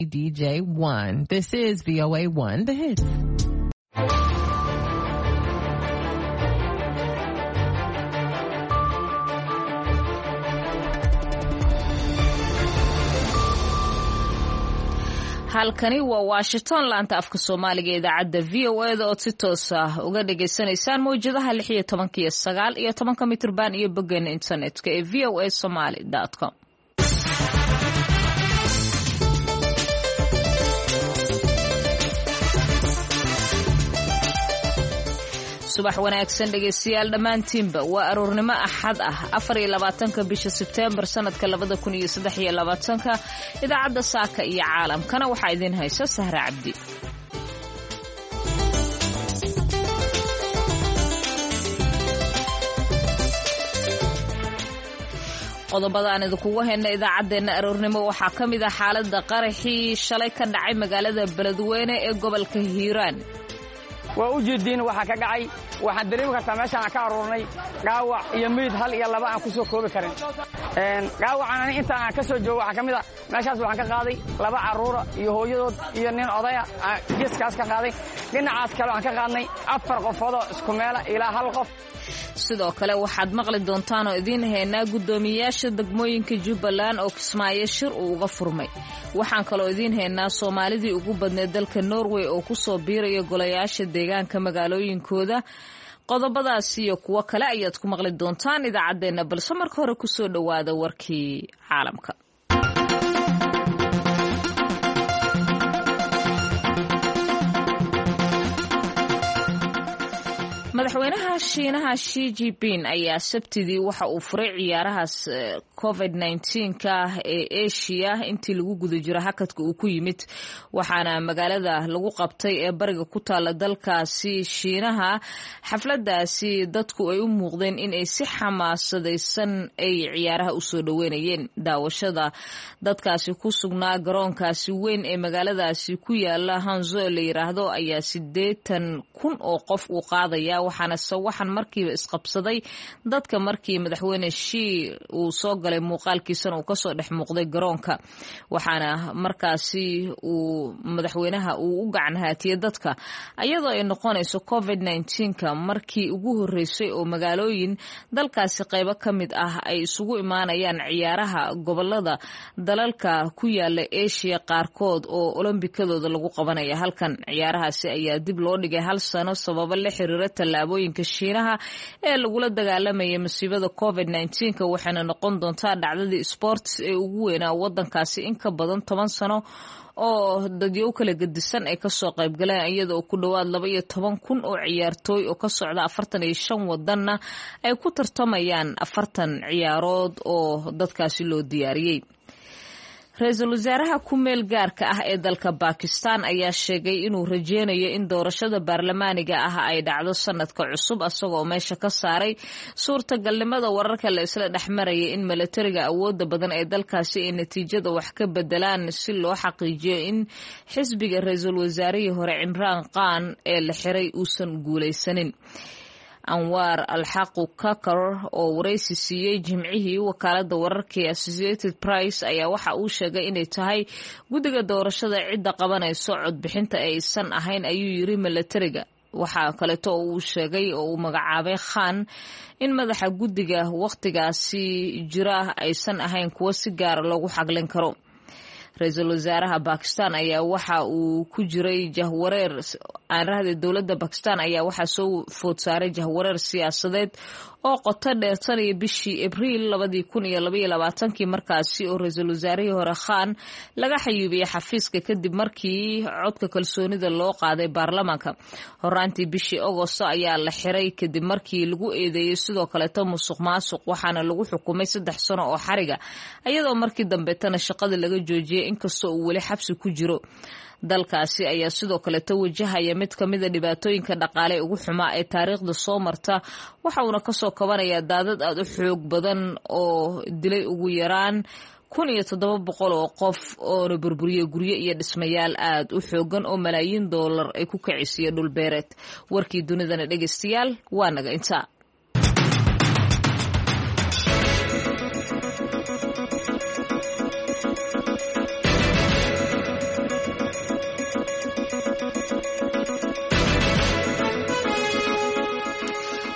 DJ1. This is VOA1, The Hits. halkani waa Washington laanta afka Soomaaliga idaacadda VOA-da oo si toos ah uga dhageysanaysaan mowjadaha 16 iyo 9 iyo 10 mitirban iyo boggeena internetka ee voasomali.com. subax wanaagsan dhageystayaal dhammaantiinba waa aroornimo axad ah 24 bisha Sebteembar sanadka 2023 idaacadda saaka iyo caalamkana waxaa idin haysa Sahra Cabdi. qodobada aan idinku hayna idaacadeena aroornimo waxaa ka mid ah xaaladda qaraxii shalay ka dhacay magaalada Beledweyne ee gobolka Hiiraan. waa u jeedin waxa ka dhacay waxaan dareemi kartaa meeshaan ka aroornay dhaawac iyo meyd hal iyo laba aan ku soo koobi karin dhaawacana inta aan ka soo joogo waxa kamid ah meeshaas waxaan ka qaaday laba caruur iyo hooyadood iyo nin odaya geeskaas ka qaaday dhinacaas kale waxaan ka qaadnay afar qofood oo isku meel ilaa hal qof. sidoo kale waxaad maqli doontaan oo idin heynaa gudoomiyaasha degmooyinka Jubbaland oo Kismaayo shir uu uga furmay. waxaan kaloo idin heynaa Soomaalidii ugu badneed dalka Norway oo ku soo biiraya golayaasha deegaanka magaalooyinkooda. qodobadaas iyo kuwa kale ayaad ku maqli doontaan idaacadeena balse marka hore ku soo dhawaada warkii caalamka. madaxweynaha Shiinaha Xi Jinping ayaa Sabtidii waxa uu furay ciyaarahaas COVID-19ka ee Asia intii lagu guda jiro hakadka uu ku yimid waxaana magaalada lagu qabtay ee bariga ku taala dalkaasi Shiinaha xafladaasi dadku ay u muuqdeen in ay si xamaasadaysan ay ciyaaraha u soo dhaweynayeen. daawashada dadkaasi ku sugnaa garoonkaasi weyn ee magaaladaasi ku yaala Hangzhou la yiraahdo ayaa 80,000 oo qof u qaadaya waxaana sawaxan markiiba isqabsaday dadka markii madaxweyne Xi uu soo galay muuqaalkiisana uu ka soo dhex muuqday garoonka waxaana markaasi uu madaxweynaha uu u gacan haatiyay dadka ayadoo ay noqonayso COVID-19ka markii ugu horeysay oo magaalooyin dalkaasi qaybo kamid ah ay isugu imaanayaan ciyaaraha gobolada dalalka ku yaala Asia qaarkood oo olombikadooda lagu qabanaya halkan. ciyaarahaasi ayaa dib loo dhigay hal sano sababo la xiriira tallaabooyinka Shiinaha ee lagula dagaalamay masiibada COVID-19ka waxaana noqon doontaa dhacdadii sports ee ugu weynaa wadankaasi in ka badan 10 sano oo dadyo kala gedisan ay ka soo qayb galeen iyadoo ku dhawaad 12,000 oo ciyaartooy oo ka socda 45 wadanna ay ku tartamayaan 40 ciyaarood oo dadkaasi loo diyaariyay. ra-iisul wasaaraha ku meel gaarka ah ee dalka Pakistan ayaa sheegay inuu rajeynayo in doorashada baarlamaaniga ah ay dhacdo sanadka cusub asagoo meesha ka saaray suurtagalnimada wararka la isla dhexmarayay in militariga awoodda badan ee dalkaasi ay natiijada wax ka bedelaan si loo xaqiijiyo in xisbiga ra-iisul wasaarihii hore Imran Khan ee la xiray uusan guuleysanin. Anwar al-Haqu Kakar oo wareysi siiyay jimcihii wakaalada wararka ee Associated Press ayaa waxa uu sheegay inay tahay guddiga doorashada cidda qabanayso codbixinta aysan ahayn ayuu yiri militariga. waxa kale oo uu sheegay oo uu magacaabay Khan in madaxa guddiga waqtigaasi jira aysan ahayn kuwa si gaar loogu xaglin karo. ra-iisul wasaaraha Pakistan ayaa waxa uu ku jiray jahwareer aanrahda dawladda Pakistan ayaa waxa soo food saaray jahwareer siyaasadeed oo qoto dheer tan iyo bishii Abriil 2022 markaasi oo ra-iisul wasaarihii hore Khan laga xayuubiyay xafiiska kadib markii codka kalsoonida loo qaaday baarlamaanka. horaantii bishii August ayaa la xiray kadib markii lagu eedeeyay sidoo kale musuqmaasuq waxaana lagu xukumay 3 sano oo xariga iyadoo markii dambe tan shaqada laga joojiyay inkastoo uu wali xabsi ku jiro. dalkaasi ayaa sidoo kale wajahaya mid kamid ah dhibaatooyinka dhaqaale ugu xumaa ee taariikhda soo marta waxa uuna ka soo kabanayaa daadad aad u xoog badan oo dilay ugu yaraan 1,700 oo qof oo burburiyay guryo iyo dhismayaal aad u xoogan oo malaayiin dollar ay ku kacisiyo dhul beereed. warkii dunidana dhageystayaal waa naga intaa.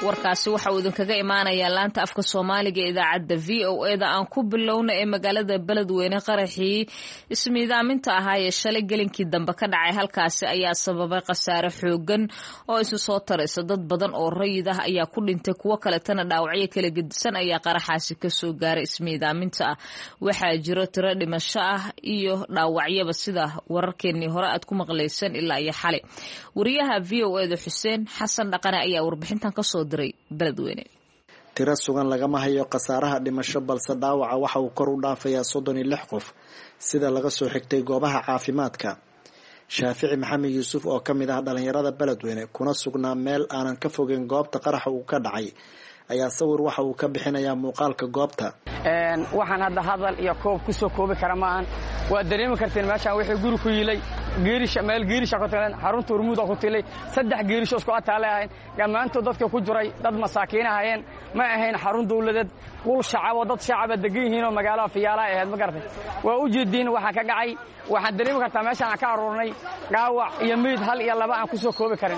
warkaasi waxa uu idinkaga imaanayaa laanta afka Soomaaliga ee idaacadda VOA-da aan ku bilowna ee magaalada Beledweyne qaraxii ismiidaaminta ahaa ee shalay gelinkii dambe ka dhacay halkaasi ayaa sababay khasaare xoogan oo isu soo taraysa dad badan oo rayid ah ayaa ku dhintay kuwo kale tan dhaawacyo kala gedisan ayaa qaraxaasi ka soo gaaray ismiidaaminta waxaa jiro tiro dhimasho ah iyo dhaawacyaba sida wararkeenii hore aad ku maqlaysan ilaa iyo xalay wariyaha VOA-da Xuseen Xasan Dhaqane ayaa warbixintan ka soo diray Beledweyne. tiro sugan lagama hayo khasaaraha dhimasho balse dhaawaca waxa uu kor u dhaafayaa 36 qof sida laga soo xigtay goobaha caafimaadka. Shaafici Maxamed Yuusuf oo kamid ah dhalinyarada Beledweyne kuna sugnaa meel aanan ka fogeyn goobta qaraxa uu ka dhacay ayaa sawir waxa uu ka bixinayaa muuqaalka goobta. waxaan hadda hadal iyo koob ku soo koobi kara maahan waa dareemi karteen meeshaan wixii guri ku yilay geerisha ku talan xarunta urmuud ku tilay 3 geerisho isku ataalayn gamaanto dadka ku jiray dad masaakiin ahayeen ma ahayn xarun dawladeed qul shacab dad shacab degan yihiin oo magaalada Fiyaala ahayd ma gartay waa u jeedin waxa ka dhacay waxaan dareemi kartaa meeshaan ka aroornay dhaawac iyo mid hal iyo laba aan ku soo koobi karin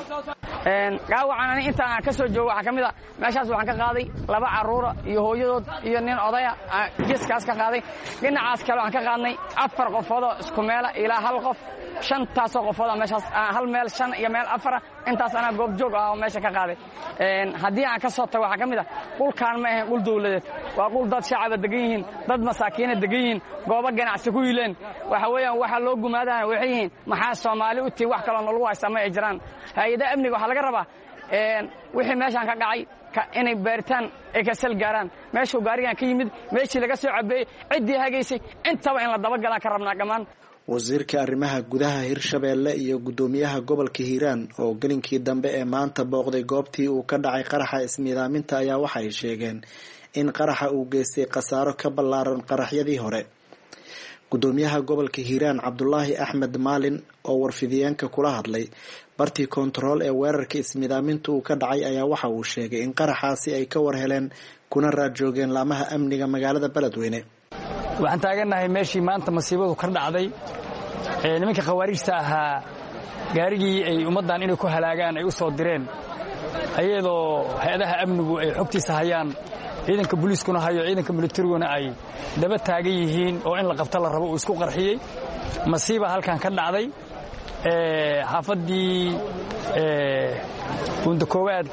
dhaawacan inta aan ka soo joogo waxa kamid ah meeshaas waxaan ka qaaday 2 caruur iyo hooyadood iyo nin odaya geeskaas ka qaaday dhinacaas kale aan ka qaadnay 4 qofood isku meel ilaa hal qof 5 qofood meeshaas hal meel 5 iyo meel 4 intaas ana goob joog ah oo meesha ka qaaday hadii aan ka soo tago waxa kamid ah qulkaan ma ahayn qul dawladeed waa qul dad shacab degan yihiin dad masaakiin degan yihiin goobo ganacsi ku yileen waxa weeyaan waxa loo gumaadahay waxay yihiin maxaa Soomaali u tii wax kale oo lagu haysta ay jiraan hay'ada amniga waxa laga rabaa wixii meeshaan ka dhacay inay baaritaan ay ka sal gaaraan meeshuu gaarigan ka yimid meeshii laga soo cabeeyay cidii hagaysay intaba in la daba galaan ka rabnaa gamaan. wasiirka arrimaha gudaha Hirshabeelle iyo gudoomiyaha gobolka Hiiraan oo galinkii dambe ee maanta booqday goobtii uu ka dhacay qaraxa ismiidaaminta ayaa waxay sheegeen in qaraxa uu geystay khasaaro ka ballaaran qaraxyadii hore. gudoomiyaha gobolka Hiiraan Cabdullaahi Axmed Maalin oo warfidiyeenka kula hadlay bartii control ee weerarka ismiidaaminta uu ka dhacay ayaa waxa uu sheegay in qaraxaasi ay ka warheleen kuna raad joogeen laamaha amniga magaalada Beledweyne. waxaan taaganahay meeshii maanta masiibadu ka dhacday nimanka khawaarijta ahaa gaarigii ay ummadan inay ku halaagaan ay u soo direen ayadoo hay'adaha amnigu ay xogtiisa hayaan ciidanka booliiskuna hayo ciidanka militariguna ay daba taagan yihiin oo in la qabto la rabo uu isku qarxiyay masiiba halkan ka dhacday xaafadii Bundakoowaad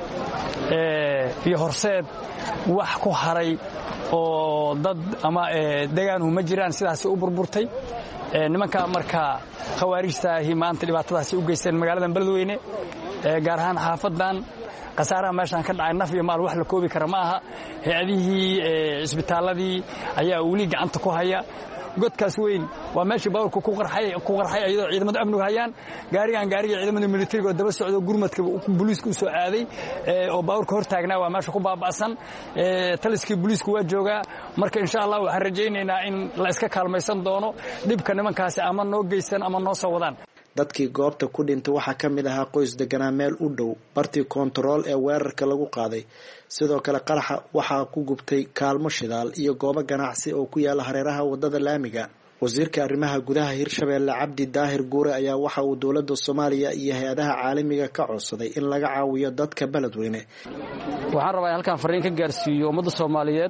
iyo Horseed wax ku haray oo dad ama deegaanu ma jiraan sidaas u burburtay nimanka marka khawaarijta maanta dhibaatadaasi u geysteen magaalada Beledweyne gaar ahaan xaafadan qasaaraha meeshan ka dhacay naf iyo maal wax la koobi kara ma aha hay'adihii isbitaaladii ayaa wali gacanta ku haya godkaas weyn waa meeshii baaburku ku qarxay ayadoo ciidamada amnigu hayaan gaariga ciidamada militariga oo daba socdo gurmadka booliisku soo aaday oo baaburka hor taagnaa waa meesha ku baaba'san taliskii booliisku waa joogaa marka insha Allah waxaan rajaynaynaa in la iska kaalmaysan doono dhibka nimankaasi ama noo geysan ama noo soo wadaan. dadkii goobta ku dhintay waxaa ka mid ahaa qoys deganaa meel u dhow bartii control ee weerarka lagu qaaday sidoo kale qaraxa waxaa ku gubtay kaalmo shidaal iyo goobo ganacsi oo ku yaala hareeraha wadada laamiga. wasiirka arrimaha gudaha Hirshabeelle Cabdi Daahir Guure ayaa waxa uu dawladda Soomaaliya iyo hay'adaha caalamiga ka codsaday in laga caawiyo dadka Beledweyne. waxaan rabaa halkan fariin ka gaarsiiyo ummadda Soomaaliyeed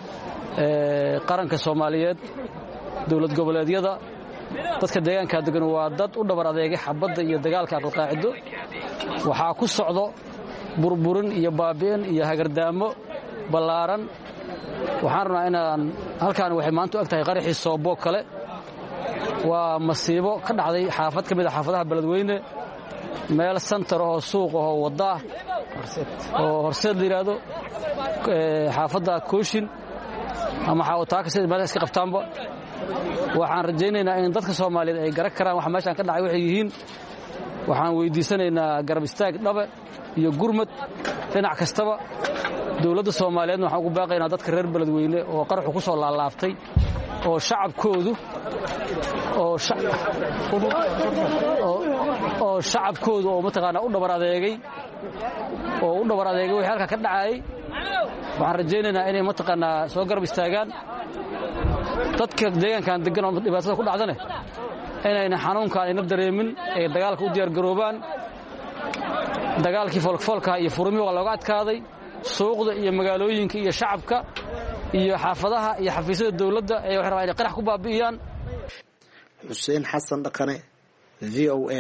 qaranka Soomaaliyeed dawlad goboleedyada dadka deegaanka degan waa dad u dhabar adeegay xabadda iyo dagaalka qaacido waxa ku socdo burburin iyo baabi'in iyo hagardaamo ballaaran waxaan rabnaa inaan halkaan waxay maanta u egtahay qaraxii Soobo kale waa masiibo ka dhacday xaafad kamid ah xaafadaha Beledweyne meel center oo suuq oo wada oo Horseed yiraahdo xaafada Kooshin ama xawtaaka sida meel iska qabtaanba waxaan rajaynaynaa in dadka Soomaaliyeed ay garan karaan waxa meeshan ka dhacay waxay yihiin waxaan weydiisanaynaa garab istaag dhabe iyo gurmad dhinac kastaba dawladda Soomaaliyeed waxaan ugu baaqaynaa dadka reer Beledweyne oo qaraxu ku soo laalaaftay oo shacabkoodu oo mataqaana u dhabar adeegay wixii halka ka dhacay waxaan rajaynaynaa inay mataqaana soo garab istaagaan dadka deegaankan degan oo dhibaatada ku dhacdane inayna xanuunkan ayna dareemin ay dagaalka u diyaar garoobaan dagaalkii foolka iyo furmi waa looga adkaaday suuqda iyo magaalooyinka iyo shacabka iyo xaafadaha iyo xafiisyada dawladda ee waxay rabaan inay qarax ku baabi'iyaan. Xuseen Xasan Dhaqane, VOA.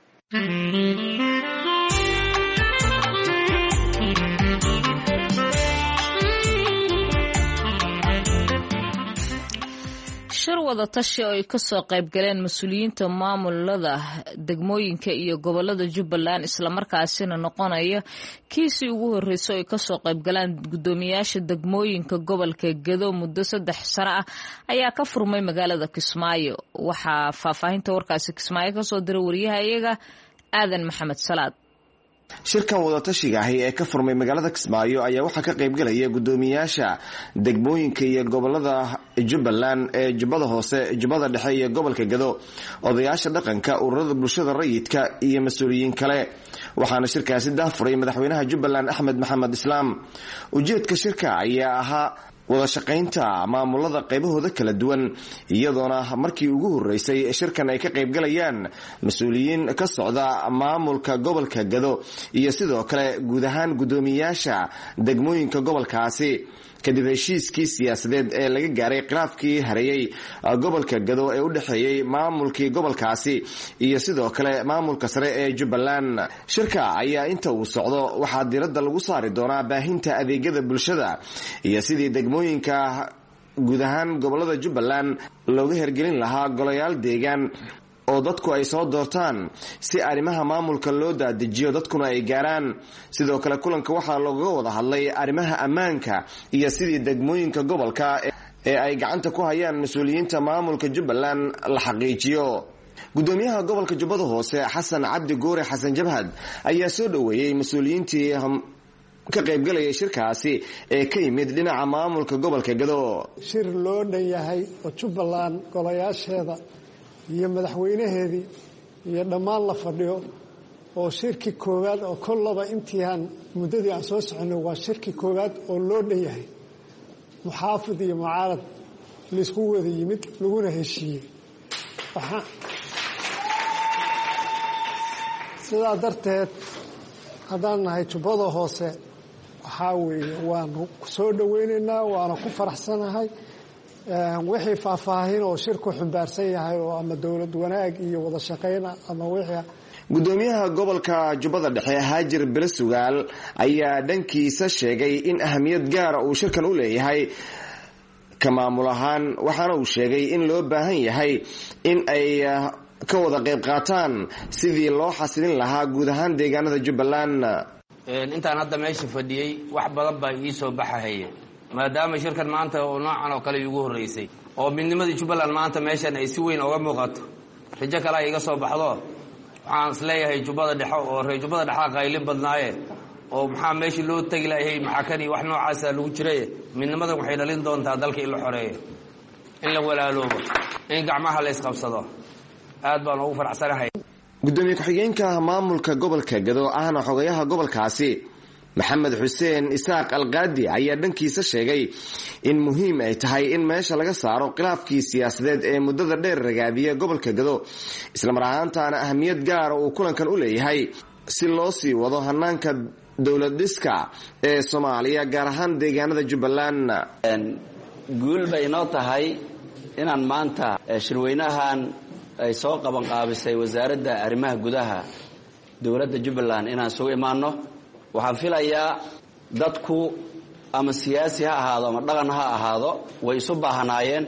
shir wada tashi oo ay ka soo qayb galeen mas'uuliyiinta maamulada degmooyinka iyo gobolada Jubbaland isla markaasina noqonaya kiisii ugu horeysay oo ay ka soo qayb galaan gudoomiyaasha degmooyinka gobolka Gedo muddo 3 sano ah ayaa ka furmay magaalada Kismaayo. Waxaa faahfaahinta warkaasi Kismaayo ka soo diray wariyahayaga Aadan Maxamed Salaad. shirkan wada tashiga ah ee ka furmay magaalada Kismaayo ayaa waxa ka qayb galaya gudoomiyaasha degmooyinka iyo gobolada Jubbaland ee Jubbada Hoose, Jubbada Dhexe iyo gobolka Gedo, odayaasha dhaqanka, ururada bulshada rayidka iyo mas'uuliyiin kale. waxaana shirkaasi daafuray madaxweynaha Jubbaland Axmed Maxamed Islaam. ujeedka shirka ayaa ahaa wada shaqaynta maamulada qaybahooda kala duwan, iyadoona markii ugu horeysay shirkan ay ka qayb galayaan mas'uuliyiin ka socda maamulka gobolka Gedo iyo sidoo kale guud ahaan gudoomiyaasha degmooyinka gobolkaasi. kadib heshiiskii siyaasadeed ee laga gaaray khilaafkii hareeyay gobolka Gedo ee u dhaxeeyay maamulkii gobolkaasi iyo sidoo kale maamulka sare ee Jubbaland. shirka ayaa inta uu socdo waxaa diiradda lagu saari doonaa baahinta adeegyada bulshada iyo sidii degmooyinka guud ahaan gobolada Jubbaland looga hirgelin lahaa golayaal deegaan oo dadku ay soo doortaan si arrimaha maamulka loo daadijiyo dadkuna ay gaaraan. sidoo kale kulanka waxaa looga wada hadlay arrimaha ammaanka iyo sidii degmooyinka gobolka ee ay gacanta ku hayaan mas'uuliyiinta maamulka Jubbaland la xaqiijiyo. gudoomiyaha gobolka Jubbada Hoose Xasan Cabdi Goore Xasan Jabhad ayaa soo dhaweeyay mas'uuliyiintii ka qayb galaya shirkaasi ee ka yimid dhinaca maamulka gobolka Gedo. shir loo dhan yahay oo Jubbaland golayaasheeda iyo madaxweynaheedii iyo dhammaan la fadhiyo oo shirki koowaad oo kollaba intii aan muddadii aan soo soconay waa shirki koowaad oo loo dhan yahay muxaafid iyo mucaarad laysku wada yimid laguna heshiiyey. sidaa darteed haddaan nahay Jubbada Hoose waxaa weeye waanu soo dhawaynaynaa, waana ku faraxsanahay. wixii faahfaahin oo shirku xambaarsan yahay oo ama dawlad wanaag iyo wada shaqayn ama wixii. gudoomiyaha gobolka Jubbada Dhexe Haajir Bile Sugaal ayaa dhankiisa sheegay in ahamiyad gaar ah uu shirkan u leeyahay ka maamul ahaan, waxaana uu sheegay in loo baahan yahay in ay ka wada qayb qaataan sidii loo xasilin lahaa guud ahaan deegaanada Jubbaland. intaan hadda meesha fadhiyay wax badan baa ii soo baxahaya maadaama shirkan maanta oo noocan oo kale ugu horeysay oo midnimadii Jubbaland maanta meeshan ay si weyn uga muuqato. rajo kale ay iga soo baxdo waxaan isleeyahay Jubbada Dhexe oo reer Jubbada Dhexe qaylin badnaaye oo maxaa meeshii loo tagi lahayd maxaa kan wax noocaas ah lagu jiray. midnimadan waxay dhalin doontaa dalka in la xoreeyo, in la walaaloobo, in gacmaha la isqabsado. aad baan ugu faraxsanahay. gudoomiye ku-xigeenka maamulka gobolka Gedo ahna xogayaha gobolkaasi Maxamed Xuseen Isaaq Alqaadi ayaa dhankiisa sheegay in muhiim ay tahay in meesha laga saaro khilaafkii siyaasadeed ee muddada dheer ragaadiya gobolka Gedo, isla mar ahaantaana ahamiyad gaar ah uu kulankan u leeyahay si loo sii wado hanaanka dawlad dhiska ee Soomaaliya gaar ahaan deegaanada Jubbaland. guul bay noo tahay inaan maanta shirweynahan ay soo qaban qaabisay wasaaradda arrimaha gudaha dawladda Jubbaland inaan soo imaano. waxaan filayaa dadku ama siyaasi ha ahaado ama dhaqan ha ahaado way isu baahanaayeen.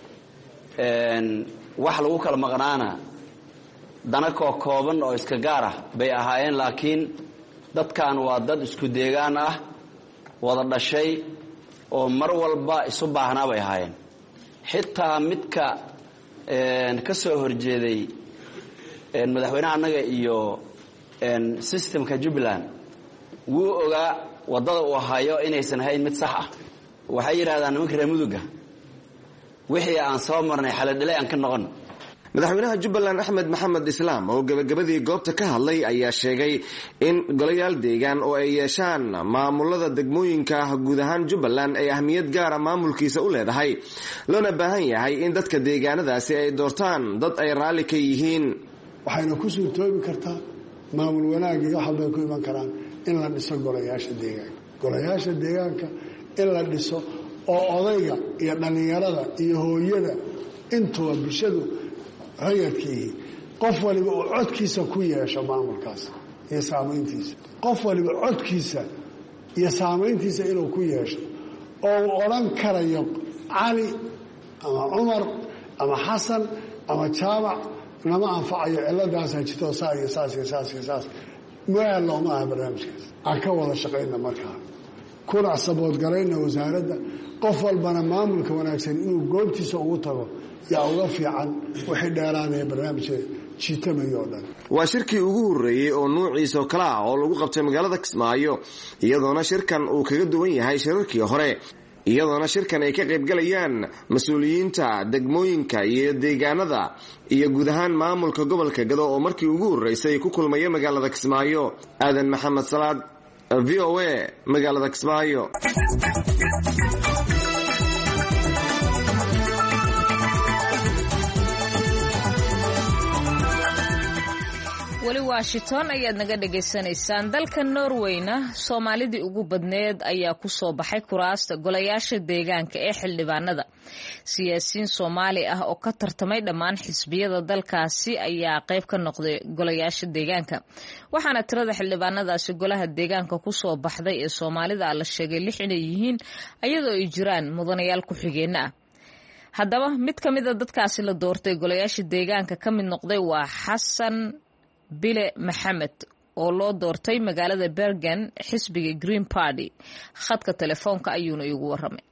wax lagu kala maqnaana dana kooban oo iska gaar ah bay ahaayeen, laakiin dadkan waa dad isku deegaan ah, wada dhashay oo mar walba isu baahnaa bay ahaayeen. xitaa midka ka soo horjeeday madaxweynaha annaga iyo systemka Jubbaland wuu ogaa wadada uu hayo inaysan ahayn mid sax ah. waxay yiraahdaan nimanka reer muduga wixii aan soo marnay xaladilay aan ka noqon. madaxweynaha Jubbaland Axmed Maxamed Islaam oo gabagabadii goobta ka hadlay ayaa sheegay in golayaal deegaan oo ay yeeshaan maamulada degmooyinka guud ahaan Jubbaland ay ahmiyad gaar ah maamulkiisa u leedahay, loona baahan yahay in dadka deegaanadaasi ay doortaan dad ay raali ka yihiin. waxayna ku suurtoobi kartaa maamul wanaag iyo wax walba ku iman karaan in la dhiso golayaasha deegaanka. golayaasha deegaanka in la dhiso oo odayga iyo dhallinyarada iyo hooyada intuba bulshadu rayadkiihi qof waliba uu codkiisa ku yeesho maamulkaas iyo saamayntiisa qof waliba codkiisa iyo saamayntiisa inuu ku yeesho oo uu odhan karayo cali ama cumar ama xasan ama jaamac nama anfacayo ciladaasa jirto saa iyo saas iyo saas iyo saas meel looma aha barnaamijkaas aan ka wada shaqayna markaa kuna saboodgalayna wasaaradda qof walbana maamulka wanaagsan inuu goobtiisa ugu tago yaa uga fiican wixii dheeraanaya barnaamijka jiitamayo oo dhan waa shirkii ugu horreeyey oo nuuciisa oo kale ah oo lagu qabtay magaalada Kismaayo iyadoona shirkan uu kaga duwan yahay shirarkii hore iyadoona shirkan ay ka qaybgalayaan mas'uuliyiinta degmooyinka iyo deegaanada iyo guud ahaan maamulka gobolka Gado oo markii ugu horeysay ku kulmaya magaalada Kismaayo aadan maxamed salaad VOA magaalada Kismaayo weli Washington ayaad naga dhageysanaysaan dalka Norwayna Soomaalidii ugu badneed ayaa ku soo baxay kuraasta golayaasha deegaanka ee xildhibaanada siyaasiyiin Soomaali ah oo ka tartamay dhammaan xisbiyada dalkaasi ayaa qayb ka noqday golayaasha deegaanka waxaana tirada xildhibaanadaasi golaha deegaanka ku soo baxday ee Soomaalida la sheegay 6 inay yihiin iyadoo ay jiraan mudanayaal ku xigeenna ah haddaba mid ka mid ah dadkaasi la doortay golayaasha deegaanka ka mid noqday waa Xasan Bile Maxamed oo loo doortay magaalada Bergen xisbiga Green Party khadka telefoonka ayuuna igu waramay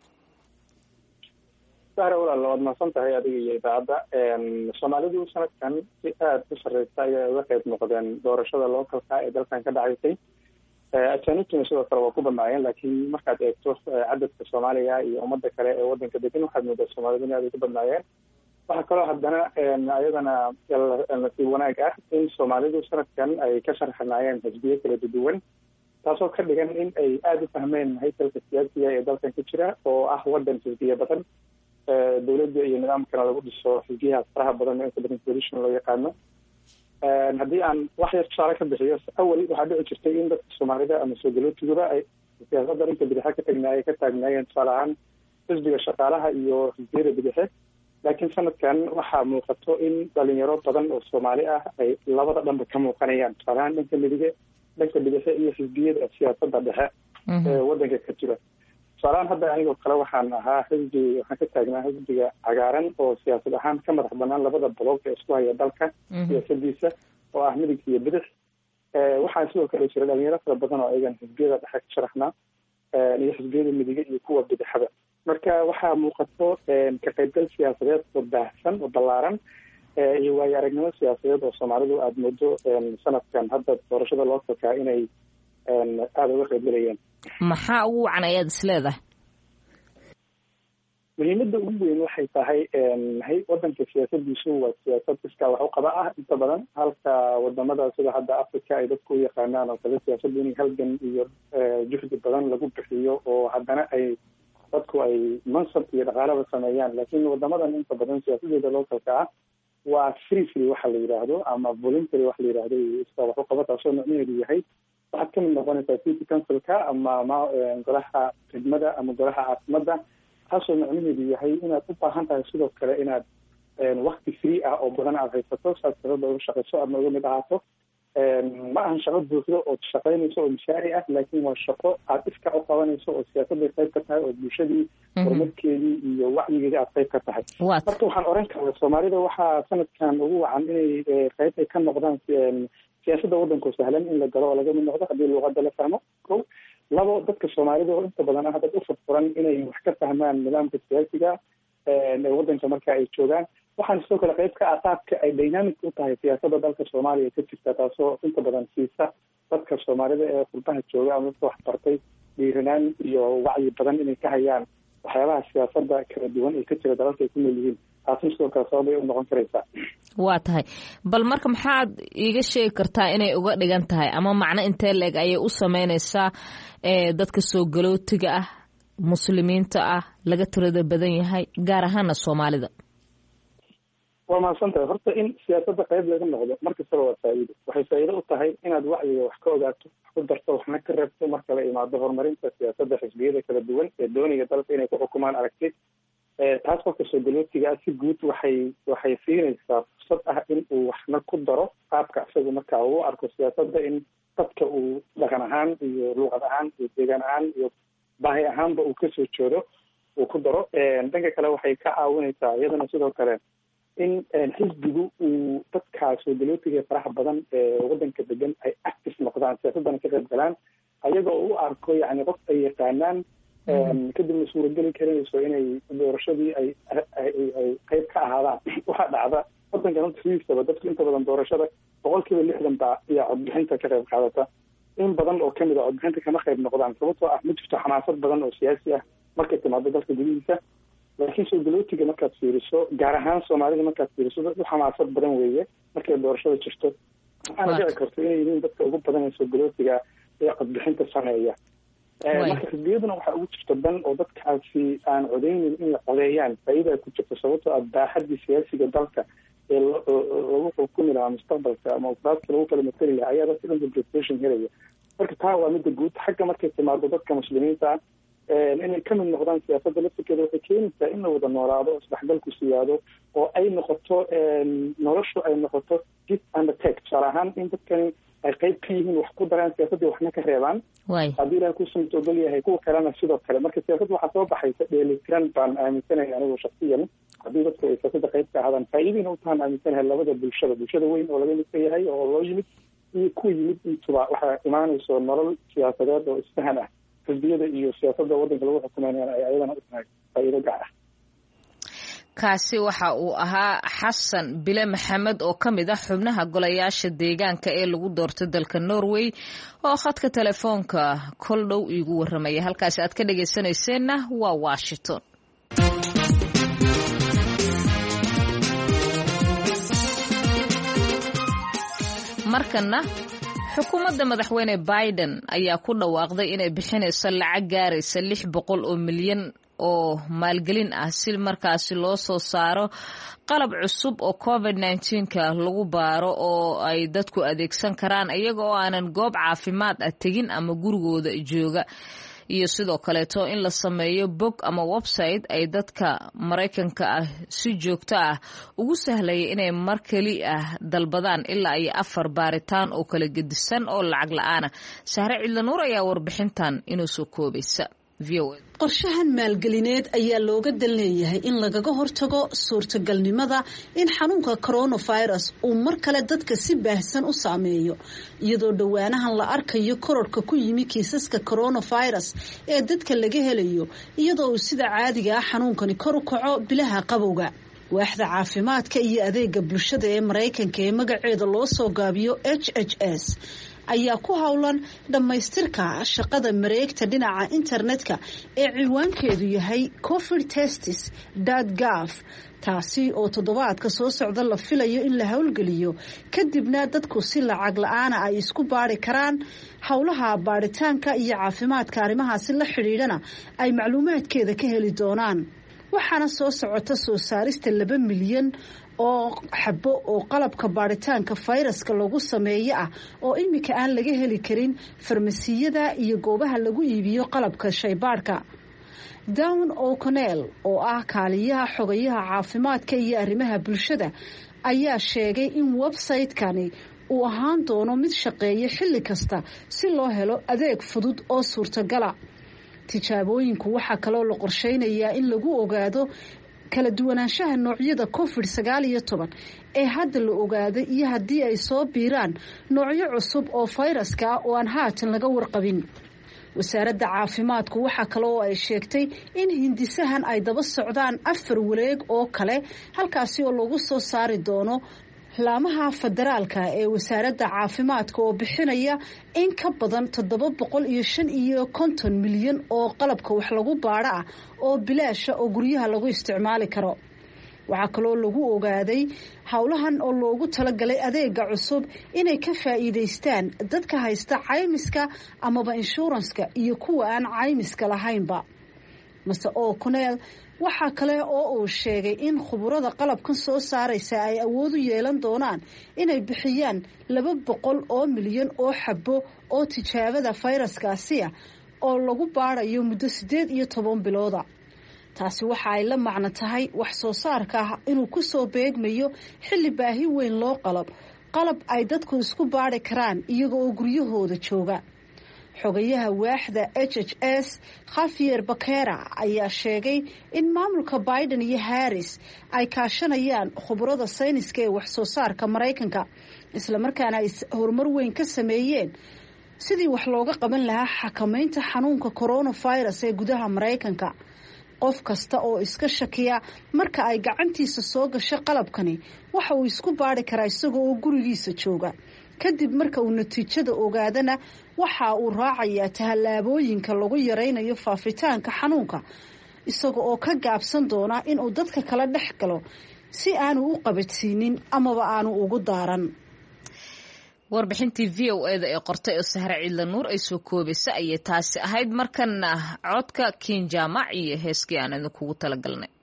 sahra walaal waad mahadsantahay adiga iyo idaacadda Soomaalidu sanadkan si aad u sarreysay ay uga qayb noqdeen doorashada localka ee dalkan ka dhacaysay ajaanibtuna sidoo kale waa ku badnaayeen laakiin markaad eegto cadadka Soomaaliga iyo ummadda kale ee waddanka degan waxaad moodaa Soomaalidu inay ku badnaayeen waxaa kaloo haddana ayadana nasiib wanaag ah in Soomaalidu sanadkan ay ka sharxanaayeen xisbiyo kala duwan taasoo ka dhigan in ay aada u fahmeen hay'adda siyaasiga ee dalkan ka jira oo ah waddan xisbiyo badan dowladda iyo nidaamkana lagu dhiso xisbiyaha faraha badan ee inta badan coalition loo yaqaano haddii aan wax yar tusaale ka bixiyo awal waxaa dhici jirtay in dadka Soomaalida ama soo galootigooda ay siyaasadda inta bidix ka taagnaayeen tusaale ahaan xisbiga shaqaalaha iyo xisbiyada bidix laakiin sanadkan waxaa muuqato in dhalinyaro badan oo Soomaali ah ay labada dhanba ka muuqanayaan tusaalahaan dhanka midige dhanka bidixda iyo xisbiyada siyaasadda dhexe ee waddanka ka jira tusaalahaan hadda anigoo kale waxaan ka taagnaa xisbiga cagaaran oo siyaasad ahaan ka madax banaan labada bloog ee isku haya dalka siyaasadiisa oo ah midig iyo bidix waxaa sidoo kale jira dhalinyaro fara badan oo ayagan xisbiyada dhexe ka sharaxnaa iyo xisbiyada midige iyo kuwa bidixada marka waxaa muuqato ka qaybgal siyaasadeed oo baahsan oo ballaaran iyo waayo aragnimo siyaasadeed oo Soomaalidu aad moodo sanadkan hadda doorashada loo kalkaa inay aada uga qaybgalayeen maxaa ugu wacan ayaad isleedahay muhiimadda ugu weyn waxay tahay waddanka siyaasadiisu waa siyaasad iskaa wax u qaba ah inta badan halka wadamada sida hadda Afrika ay dadku u yaqaanaan oo kale siyaasaddu in halgan iyo juhdi badan lagu bixiyo oo haddana ay dadku ay mansab iyo dhaqaalaba sameeyaan laakiin wadamadan inta badan siyaasadeeda localka ah waa free waxa la yiraahdo ama voluntary waxa la yiraahdo isla wax u qaba taasoo macnaheedu yahay waxaad ka mid noqonaysaa city councilka ama golaha khidmada ama golaha caasimada taasoo macnaheedu yahay inaad u baahan tahay sidoo kale inaad waqti free ah oo badan aad haysato saad sababta uga shaqayso ama uga mid ahaato ma ahan shaqo buuxdo oo shaqaynayso oo mishaari ah laakiin waa shaqo aad iska u qabanayso oo siyaasadda qayb ka tahay oo bulshadii horumarkeedii iyo wacyigeedii aad qayb ka tahay marka waxaan oran karaa Soomaalida waxaa sanadkan ugu wacan inay qayb ay ka noqdaan siyaasadda waddanka sahlan in la galo oo laga mid noqdo haddii luqadda la fahmo labo dadka Soomaalida oo inta badan ah dad u furfuran inay wax ka fahmaan nidaamka siyaasiga ee waddanka marka ay joogaan waxaan sidoo kale qayb ka ah qaabka ay dynamic u tahay siyaasadda dalka Soomaaliya ka jirta taasoo inta badan siisa dadka Soomaalida ee qurbaha jooga ama dadka wax bartay dhiiranaan iyo wacyi badan inay ka hayaan waxyaabaha siyaasadda kala duwan ee ka jira dalalka ay ku nool yihiin taasna sidoo kale sabab ay u noqon karaysaa waa tahay bal marka maxaad iiga sheegi kartaa inay uga dhigan tahay ama macno intee leeg ayay u sameynaysaa dadka soo galootiga ah muslimiinta ah laga tirada badan yahay gaar ahaana Soomaalida waa mahadsantahay. horta in siyaasadda qayb laga noqdo markastaba waa faa'iido. waxay faa'iido u tahay inaad wacyiga wax ka ogaato, wax ku darto, waxna ka reebto marka la imaado horumarinta siyaasadda xisbiyada kala duwan ee dooniga dalka inay ku xukumaan aragti. taas qofka soo galootiga si guud waxay siinaysaa fursad ah in uu waxna ku daro qaabka isaga marka uu arko siyaasadda in dadka uu dhaqan ahaan iyo luuqad ahaan iyo deegaan ahaan iyo baahi ahaanba uu kasoo jeedo uu ku daro. dhanka kale waxay ka caawinaysaa iyadana sidoo kale in xisbigu uu dadkaa soo galootiga faraha badan ee wadanka degan ay active noqdaan, siyaasaddana ka qayb galaan, ayaga oo u arko yani qof ay yaqaanaan, kadibna suurageli karinayso inay doorashadii ay qayb ka ahaadaan. waxaa dhacda wadankan horta sidiisaba dadku inta badan doorashada 60% baa iyo codbixinta ka qayb qaadata. in badan oo kamid a codbixinta kama qayb noqdaan sababtoo ah ma jirto xamaasad badan oo siyaasi ah markay timaado dalka gudihiisa. laakiin soo galootiga markaad fiiriso, gaar ahaan soomaalida markaad fiiriso, dad u xamaasad badan weeye markay doorashada jirto. waxaana dhici karto inay yihiin dadka ugu badan ee soo galootiga ee codbixinta sameeya. marka xisbiyaduna waxaa ugu jirta dan oo dadkaasi aan codeynin in la codeeyaan faa'iida ku jirto, sababtoo ah baaxadii siyaasiga dalka ee lagu xukumi lahaa mustaqbalka ama ufraadka lagu kala matali lahaa ayaa dadka dhan representation helaya. marka taa waa midda guud. xagga markay timaado dadka muslimiinta inay ka mid noqdaan siyaasadda laftirkeeda waxay keenaysaa in la wada noolaado, isdhexgalku siyaado, oo ay noqoto noloshu ay noqoto give and take. tusaale ahaan in dadkani ay qayb ka yihiin, wax ku daraan siyaasaddii waxna ka reebaan. haddii ilahay kuusumta ogol yahay kuwa kalena sidoo kale. marka siyaasadda waxaa soo baxaysa dheelitiran baan aaminsanaya anigu shaksiyan. haddii dadku ay siyaasadda qayb ka ahaadaan faa'iidayna u tahaan aaminsanahay labada bulshada weyn oo laga midka yahay oo loo yimid iyo kuwa yimid intuba waxaa imaanayso nolol siyaasadeed oo isfahan ah. xisbiyada iyo siyaasadda waddanka lagu xukumaynayana ay ayadana u tahay faa'iido gaar ah. kaasi waxa uu ahaa xasan bile maxamed oo ka mid ah xubnaha golayaasha deegaanka ee lagu doortay dalka Norway oo khadka telefoonka kol dhow iigu waramaya. halkaasi aad ka dhageysanayseena waa Washington. markana xukuumadda madaxweyne Biden ayaa ku dhawaaqday inay bixinayso lacag gaaraysa 600 oo milyan oo maalgelin ah si markaasi loo soo saaro qalab cusub oo COVID-19ka lagu baaro oo ay dadku adeegsan karaan iyaga oo aanan goob caafimaad ah tegin ama gurigooda jooga. iyo sidoo kaleeto in la sameeyo bog ama website ay dadka Mareykanka ah si joogto ah ugu sahlaya inay mar kali ah dalbadaan ilaa ay 4 baaritaan oo kala gedisan oo lacag la'aan ah. Sahre Cidlanuur ayaa warbixintan inuu soo koobaysa. qorshahan maalgelineed ayaa looga dan leeyahay in lagaga hortago suurtagalnimada in xanuunka coronavirus uu mar kale dadka si baahsan u saameeyo, iyadoo dhowaanahan la arkayo kororka ku yimi kiisaska coronavirus ee dadka laga helayo, iyadoo uu sida caadiga ah xanuunkani kor u kaco bilaha qabowga. waaxda caafimaadka iyo adeega bulshada ee Mareykanka ee magaceeda loo soo gaabiyo HHS ayaa ku howlan dhammaystirka shaqada mareegta dhinaca internetka ee ciwaankeedu yahay covidtestis.gov, taasi oo toddobaadka soo socda la filayo in la howlgeliyo, kadibna dadku si lacag la'aan ay isku baari karaan. howlaha baaritaanka iyo caafimaadka arrimahaasi la xidhiidhana ay macluumaadkeeda ka heli doonaan. waxaana soo socota soo saarista 2 milyan oo xabo oo qalabka baaritaanka fayraska lagu sameeyo ah oo imika aan laga heli karin farmasiyada iyo goobaha lagu iibiyo qalabka shaybaarka. Dawn O'Connell oo ah kaaliyaha xogayaha caafimaadka iyo arrimaha bulshada ayaa sheegay in website-kani uu ahaan doono mid shaqeeya xilli kasta si loo helo adeeg fudud oo suurtagala. tijaabooyinku waxaa kaloo la qorsheynayaa in lagu ogaado kala duwanaanshaha noocyada COVID-19 ee hadda la ogaaday iyo haddii ay soo biiraan noocyo cusub oo fayraska ah oo aan haatan laga warqabin. wasaaradda caafimaadku waxaa kaloo ay sheegtay in hindisahan ay daba socdaan 4 wareeg oo kale, halkaasi oo lagu soo saari doono laamaha federaalka ee wasaaradda caafimaadka oo bixinaya in ka badan 750 milyan oo qalabka wax lagu baaro ah oo bilaasha oo guryaha lagu isticmaali karo. waxaa kaloo lagu ogaaday howlahan oo loogu talagalay adeega cusub inay ka faa'iideystaan dadka haysta caymiska amaba insuranska iyo kuwa aan caymiska lahaynba. mase O'Connell waxaa kale oo uu sheegay in khuburada qalabkan soo saaraysa ay awood u yeelan doonaan inay bixiyaan 200 oo milyan oo xabo oo tijaabada fayraskaasi ah oo lagu baarayo muddo 18 bilooda. taasi waxa ay la macno tahay wax soo saarka inuu ku soo beegmayo xilli baahi weyn loo qalab ay dadku isku baari karaan iyaga oo guryahooda jooga. xogayaha waaxda HHS Javier Becerra ayaa sheegay in maamulka Biden iyo Harris ay kaashanayaan khubarada sayniska ee wax soo saarka Mareykanka isla markaana ay horumar weyn ka sameeyeen sidii wax looga qaban lahaa xakamaynta xanuunka coronavirus ee gudaha Mareykanka. qof kasta oo iska shakiya marka ay gacantiisa soo gasho qalabkani waxa uu isku baari karaa isagoo oo gurigiisa jooga. kadib marka uu natiijada ogaadana waxa uu raacayaa tallaabooyinka lagu yareynayo faafitaanka xanuunka isagoo oo ka gaabsan doona in uu dadka kala dhex galo si aanu u qabadsiinin amaba aanu ugu daaran. warbixintii VOA-da ee qortay oo Sahra Ciidla Nuur ay soo koobaysa ayay taasi ahayd. markana codka King Jaamac iyo heeskii aan idinkugu talagalnay.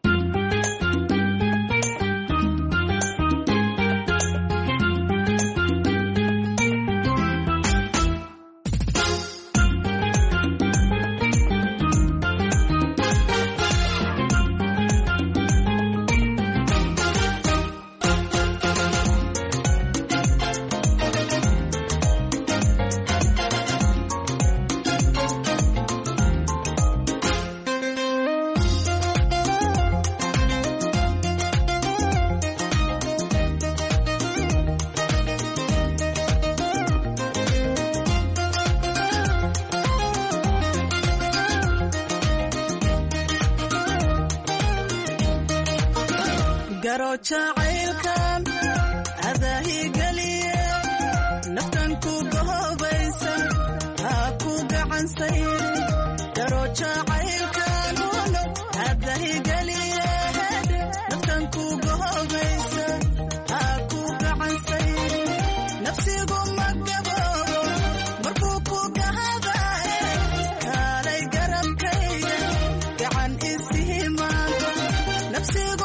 jacaylkan adaahi galiye naftan ku gohobaysa ha ku gacansay garo jacaylkan adaahi galiye naftan ku gohobaysa ha ku gacansay nafsigu magaboobo markuu ku gahadaye kaalay garabkayga gacan isihimaado nafsigu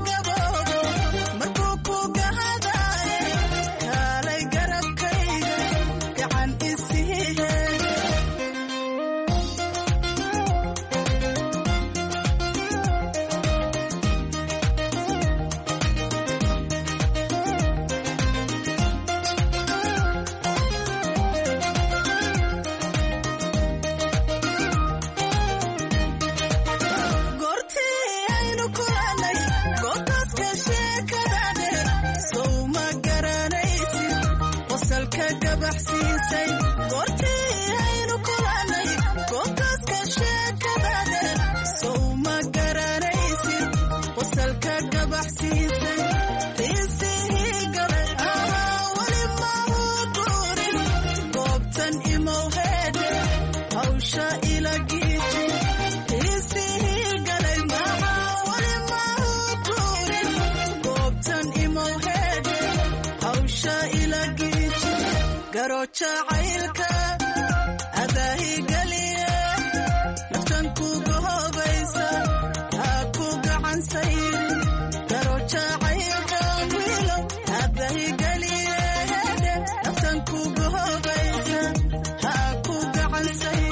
jacaylka adaahi galiye naftan ku gohobaysa ha ku gacansay garo jacaylka wiilo adaahi galiye naftan ku gohobaysa ha ku gacansay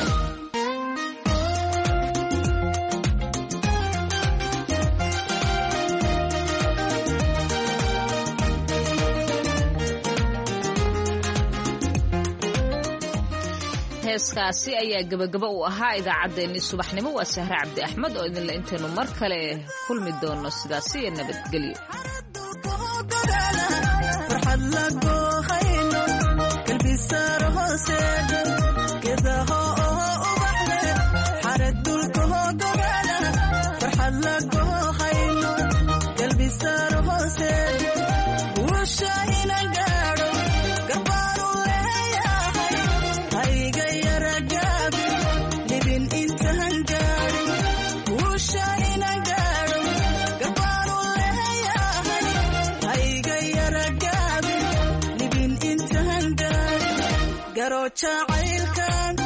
heeskaasi ayaa gabagaba u ahaa idaacaddeenii subaxnimo. waa Sahra Cabdi Axmed oo idinla intaynu mar kale kulmi doono sidaas iyo nabadgelyo. jacaylkan